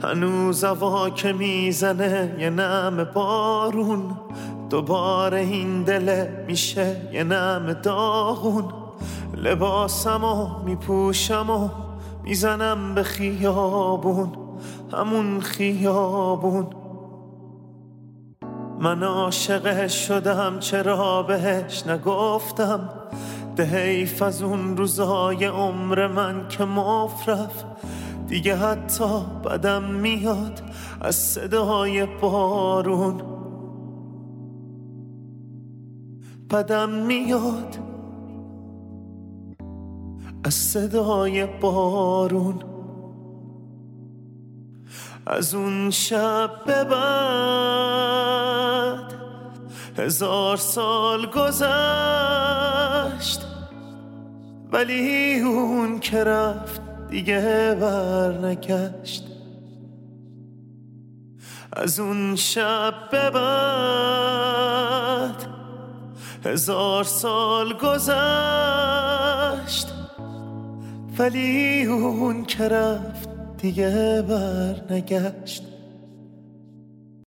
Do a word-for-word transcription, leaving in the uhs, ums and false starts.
هنوز هوا که میزنه یه نم بارون، دوباره این دله میشه یه نم داغون. لباسمو میپوشم و میزنم به خیابون، همون خیابون. من عاشق شدم چرا بهش نگفتم، ده حیف از اون روزای عمر من که مفرف. دیگه حتی بدم میاد از صدای بارون، بدم میاد از صدای بارون. از اون شب به بعد هزار سال گذشت، ولی اون که رفت دیگه برنگشت. از اون شب به بعد هزار سال گذشت، ولی اون که رفت دیگه برنگشت.